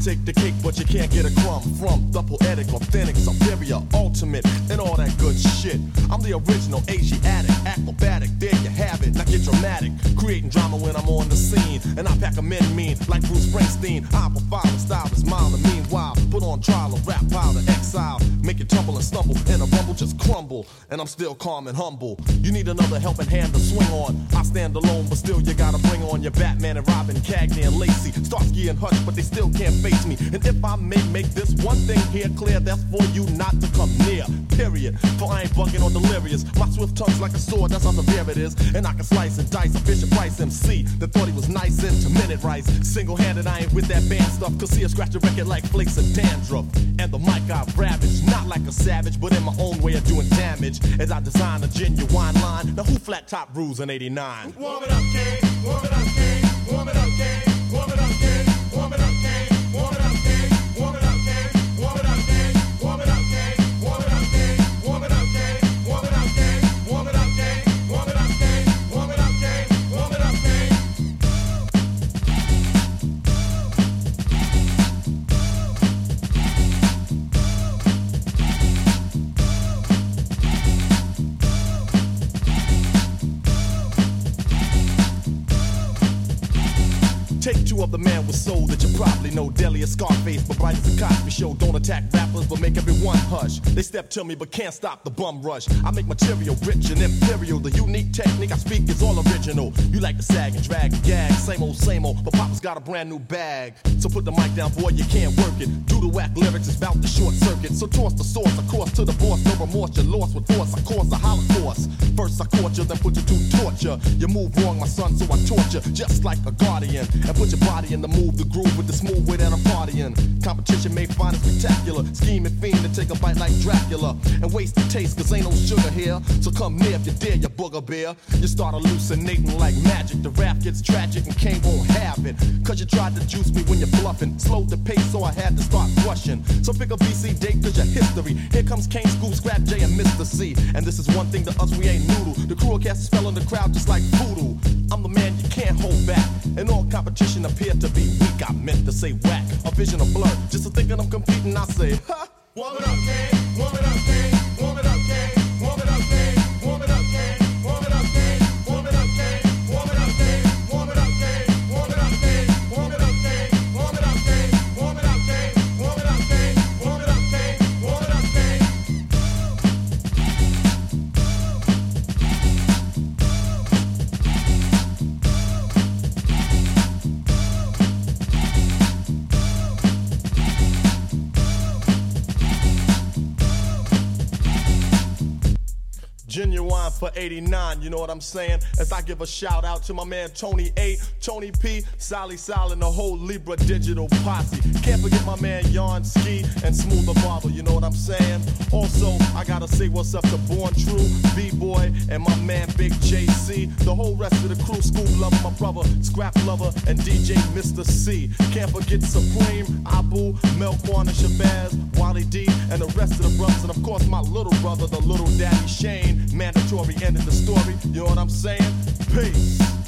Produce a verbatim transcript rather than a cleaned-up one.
take the cake, but you can't get a crumb from the poetic, authentic, superior, ultimate, and all that good shit. I'm the original Asiatic, acrobatic, there you have it. Now get dramatic, creating drama when I'm on the scene, and I pack 'em in mean like Bruce Springsteen. I profile and style is mild, and meanwhile put on trial, a rap pile of exile, make it tumble and stumble, and a rumble just crumble, and I'm still calm and humble. You need another helping hand to swing on. I stand alone, but still you gotta bring on your Batman and Robin, Cagney and Lacey, Starsky and Hutch, but they still can't face me. And if I may make this one thing here clear, that's for you not to come near, period. For I ain't bugging or delirious. My swift tongue's like a sword, that's how severe it is. And I can slice and dice a Fisher Price M C that thought he was nice into minute rice. Single-handed, I ain't with that band stuff, cause he'll scratch a record like flakes of dandruff. And the mic I ravage, not like a savage, but in my own way of doing damage, as I design a genuine line. Now who flat top rules in eighty-nine? Warm it up, King. Warm it up, King. Warm it up, King. Warm it up, King. Warm it up, King. Warm it up, King. Warm it up, King. Warm it up, King. Warm it up, King. Warm it up, King. Warm it up, King. Warm it up, King. Warm it up, King. Warm it up, King. Warm it up, King. Warm it up, King. Take two of the man with soul that you probably know. Deli or Scarface, but bright as a Cosby Show. Don't attack rappers, but make everyone hush. They step to me, but can't stop the bum rush. I make material rich and imperial. The unique technique I speak is all original. You like to sag and drag and gag, same old, same old. But Papa's got a brand new bag. So put the mic down, boy, you can't work it. Do the whack lyrics, it's about the short circuit. So toss the source, of course, to the boss. No remorse, you're lost with force. I cause a holocaust. First I caught you, then put you to torture. You move wrong, my son, so I torture just like a guardian. And put your body in the move, the groove with the smooth way that I'm partying. Competition may find it spectacular. Scheming fiend to take a bite like Dracula and waste the taste, cause ain't no sugar here. So come near if you dare, you booger bear. You start hallucinating like magic. The rap gets tragic and Kane won't have it. Cause you tried to juice me when you're bluffing. Slowed the pace, so I had to start rushing. So pick a B C date, cause your history. Here comes Kane, Scoop, Scrap J, and Mister C. And this is one thing to us, we ain't noodle. The crew will cast a spell on the crowd just like voodoo. I'm the man you can't hold back. And all competition appeared to be weak. I meant to say whack, a vision of blur. Just to thinking I'm competing, I say, ha! Warm it up, King. Warm it up, King. Warm it up, King. Warm it up, King. Warm it up, King. Warm it up, King. Warm it up, King. Warm it up, King. Warm it up, King. Warm it up, King. Warm it up, King. Warm it up, King. Warm it up, King. Warm it up, King. Warm it up, King. Warm it up, King. Genuine for eighty-nine, you know what I'm saying? As I give a shout out to my man Tony A, Tony P, Sally Sal, and the whole Libra Digital posse. Can't forget my man Yarn Ski and Smooth the Barber, you know what I'm saying? Also, I gotta say what's up to Born True, B-Boy, and my man Big J C. The whole rest of the crew, School Lover, my brother, Scrap Lover, and D J Mister C. Can't forget Supreme, Abu, Melquan and Shabazz, Wally D, and the rest of the brothers, and of course my little brother, the little daddy Shane. Mandatory end of the story, you know what I'm saying? Peace.